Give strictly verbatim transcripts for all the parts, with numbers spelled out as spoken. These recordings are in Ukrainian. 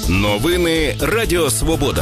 Новини Радіо Свобода.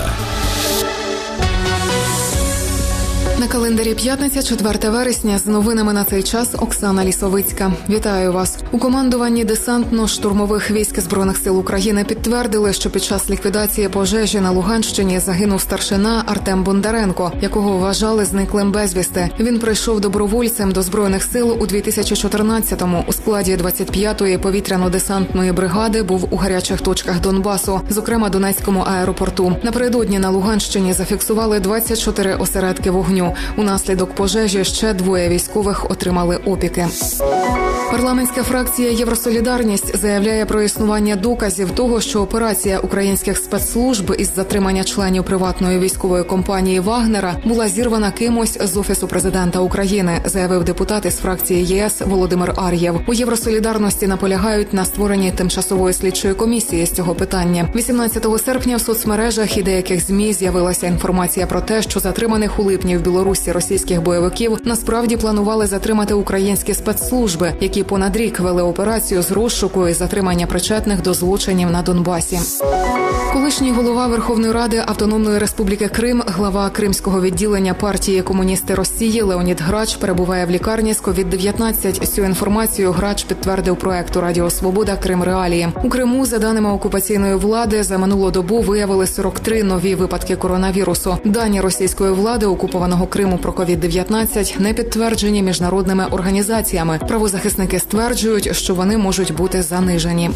На календарі п'ятниця, четверте вересня. З новинами на цей час Оксана Лісовицька. Вітаю вас. У командуванні десантно-штурмових військ Збройних сил України підтвердили, що під час ліквідації пожежі на Луганщині загинув старшина Артем Бондаренко, якого вважали зниклим безвісти. Він прийшов добровольцем до Збройних сил у дві тисячі чотирнадцятому. У складі двадцять п'ятої повітряно-десантної бригади був у гарячих точках Донбасу, зокрема Донецькому аеропорту. Напередодні на Луганщині зафіксували двадцять чотири осередки вогню. Унаслідок пожежі ще двоє військових отримали опіки. Парламентська фракція «Євросолідарність» заявляє про існування доказів того, що операція українських спецслужб із затримання членів приватної військової компанії «Вагнера» була зірвана кимось з Офісу президента України, заявив депутат із фракції ЄС Володимир Ар'єв. У «Євросолідарності» наполягають на створенні тимчасової слідчої комісії з цього питання. вісімнадцятого серпня в соцмережах і деяких ЗМІ з'явилася інформація про те, що затриманих у липні в Білорусі російських бойовиків насправді планували затримати українські спецслужби, які понад рік вели операцію з розшуку і затримання причетних до злочинів на Донбасі. Колишній голова Верховної Ради Автономної Республіки Крим, глава Кримського відділення партії «Комуністи Росії» Леонід Грач перебуває в лікарні з ковід дев'ятнадцять. Цю інформацію Грач підтвердив проекту «Радіо Свобода. Крим. Реалії». У Криму, за даними окупаційної влади, за минулу добу виявили сорок три нові випадки коронавірусу. Дані російської влади окупованого Криму про ковід дев'ятнадцять не підтверджені міжнародними організаціями. Правозахисники стверджують, що вони можуть бути занижені.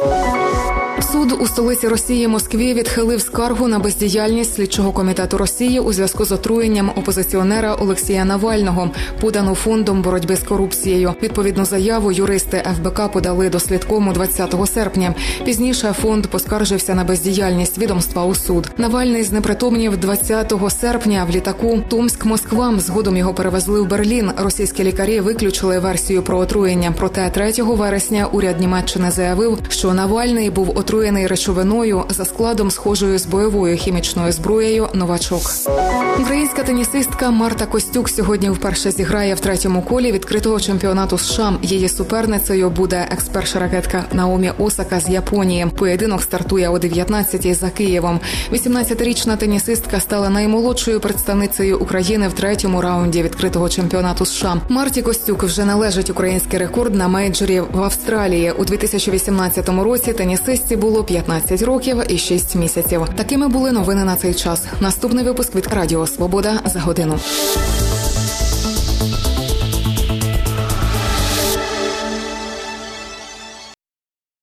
Суд у столиці Росії Москві відхилив скаргу на бездіяльність слідчого комітету Росії у зв'язку з отруєнням опозиціонера Олексія Навального, подану фондом боротьби з корупцією. Відповідну заяву юристи еф бе ка подали до слідкому двадцятого серпня. Пізніше фонд поскаржився на бездіяльність відомства у суд. Навальний знепритомнів двадцятого серпня в літаку Томськ-Москва. Згодом його перевезли в Берлін. Російські лікарі виключили версію про отруєння. Проте третього вересня уряд Німеччини заявив, що Навальний був отруєний речовиною за складом схожою з бойовою хімічною зброєю «Новачок». Українська тенісистка Марта Костюк сьогодні вперше зіграє в третьому колі відкритого чемпіонату США. Її суперницею буде екс-перша ракетка Наомі Осака з Японії. Поєдинок стартує о дев'ятнадцятій за Києвом. вісімнадцятирічна тенісистка стала наймолодшою представницею України в третьому раунді відкритого чемпіонату США. Марті Костюк вже належить український рекорд на мейджорі в Австралії. У дві тисячі вісімнадцятому році тенісистці було п'ятнадцять років і шість місяців. Такими були новини на цей час. Наступний випуск від Радіо Свобода за годину.